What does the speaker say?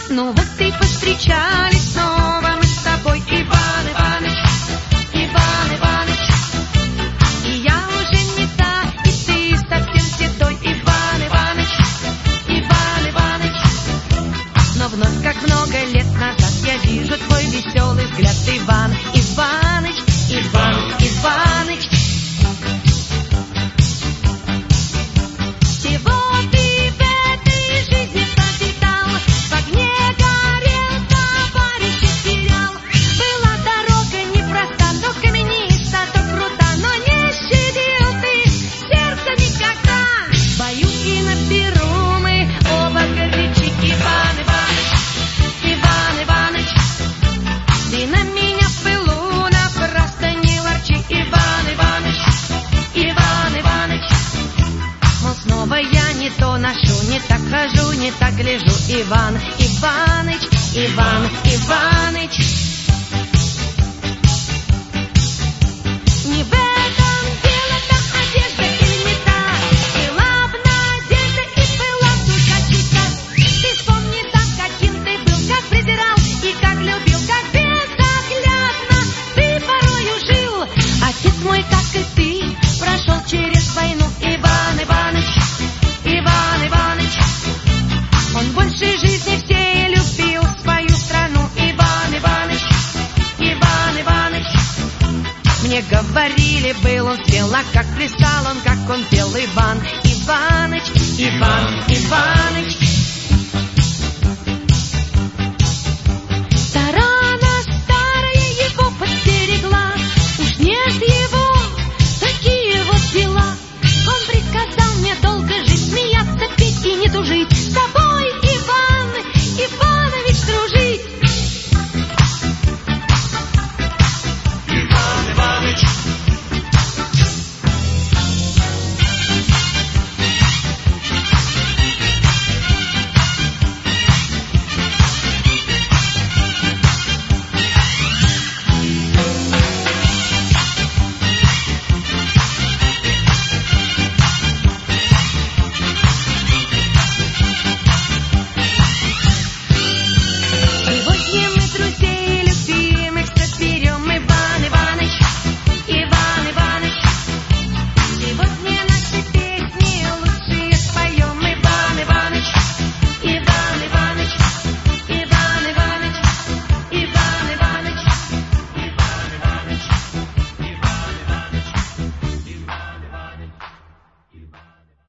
Ну вот и повстречались снова мы с тобой, Иван Иваныч, Иван Иваныч. И я уже не та, и ты совсем седой, Иван Иваныч, Иван Иваныч. Но вновь, как много лет назад, я вижу твой веселый взгляд, Иван Иваныч, Иван Иваныч. Я не то ношу, не так хожу, не так гляжу, Иван Иваныч, Иван Иваныч. Не в этом дело, та одежда или не та, была б надежда и была только чиста. Ты вспомни там, каким ты был, как презирал и как любил, как безоглядно ты порою жил. Отец мой, как и ты, прошел через войну, Иван Иваныч, Иван Иваныч. Он больше жизни всей любил свою страну, Иван Иваныч, Иван Иваныч. Мне говорили, был он смел, а как плясал он, как он пел, Иван Иваныч, Иван Иваныч. Тарана старая его подстерегла, уж нет его, такие вот дела. Он приказал мне долго жить, смеяться, пить и не тужить. С тобой, Иван, Иван.